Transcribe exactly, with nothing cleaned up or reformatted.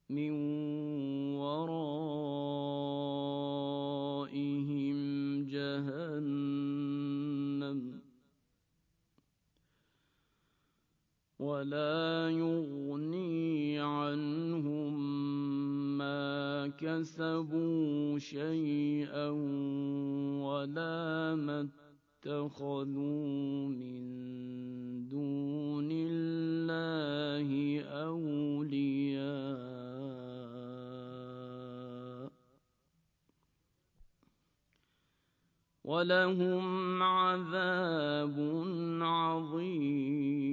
من ورائهم جهنم ولا يغني عنهم ما كسبوا شيئا ولا ما اتخذوا من دون الله أولياء ولهم عذاب عظيم.